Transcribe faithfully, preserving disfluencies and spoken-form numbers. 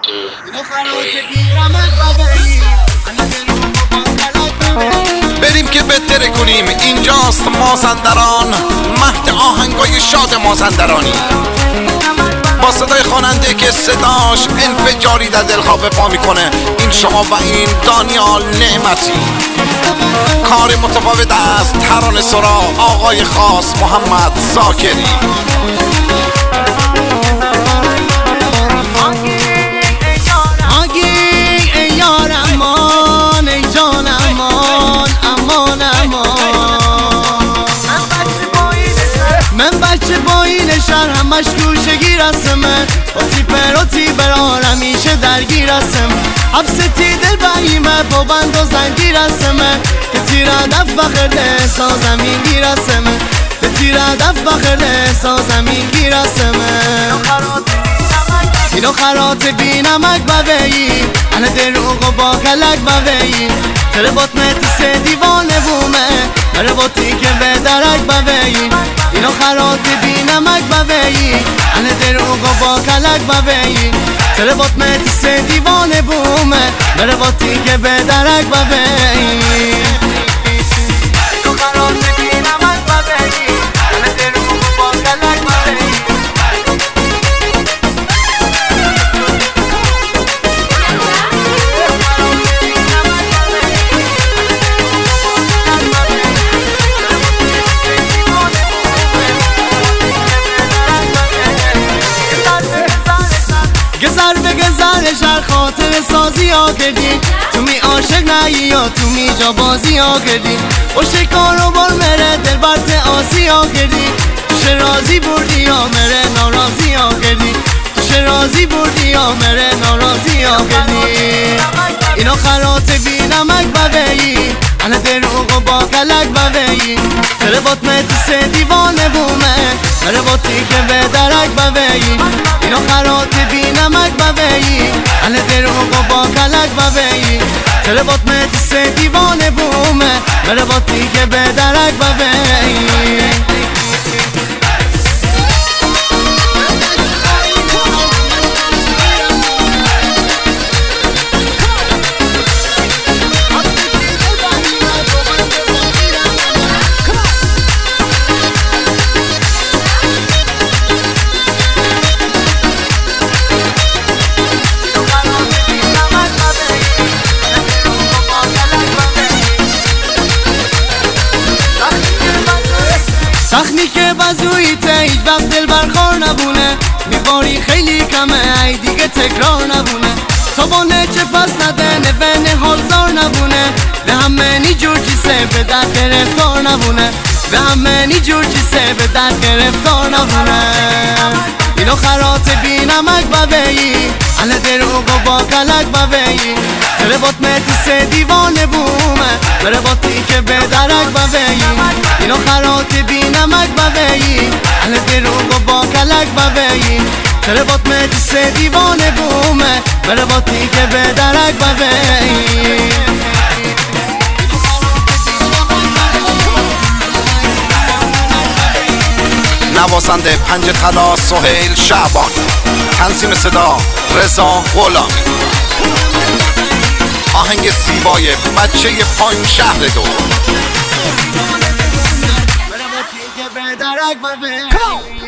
بریم که بهتره کنیم، اینجاست مازندران، مهد آهنگای شاد مازندرانی، با صدای خواننده که صداش انفجاری در دلها به پا میکنه. این شما و این دانیال نعمتی. کار متفاوت است ترانه سرا آقای خاص محمد زاکری. شهر همش گوشگی رسمه با تیپراتی برار همیشه درگیر رسم حبستی دل باییمه با بند و زنگی رسمه که تیر هدف بخرده سا زمین گی رسمه که تیر هدف بخرده سا زمین گی رسمه اینو خرات بی نمک ببهی انه دروغ و با کلک ببهی تره بطنه تیسه دیوانه بومه بره بطی که به درک ببهی اینو خرات بی نمک ببهی انه دروغ و با کلک ببهی تره بطنه تیسه دیوانه بومه بره بطی که به درک ببهی اینو خرات بی نمک ببهی انه دروغ و با کلک ببهی گذر به گذر شهر خاطر سازی ها کردی تو می عاشق نهی یا تو می جا بازی ها کردی باشه کارو بار مره دل برت آسی ها کردی توشه رازی بردی یا مره ناراضی ها کردی توشه رازی بردی یا مره ناراضی ها کردی اینو خرات بی نمک ببهی انه دروغ و با کلک ببهی تره بطنه تیسه دیوانه بومه بره بطی که به درک ببهی اینو خرات بی نمک ببهی انه دروغ و با کلک ببهی تره بطنه تیسه دیوانه بومه بره بطی که به درک ببهی سخنی که بزویته هیچ وقت دل برخور نبونه میباری خیلی کمه ای دیگه تکرار نبونه تا بانه چه پس نده نبنه حالزار نبونه به همه نی جور چیسه به درد گرفتار نبونه به همه نی جور چیسه به درد گرفتار نبونه اینو خرات بی نمک ببهی انه دروغ و با کلک ببهی تره بطنه تیسه دیوانه بومه بره بطی که به درک ببهی اینو خرات بی نمک ببهی انه دروغ و با کلک ببهی تره بطنه تیسه دیوانه بومه بره بطی که به درک ببهی نوازنده پنج طلا سهیل شعبان، تنظیم صدا رضا غلامی، آهنگ زیبای بچه پایین شهر دو. Come on.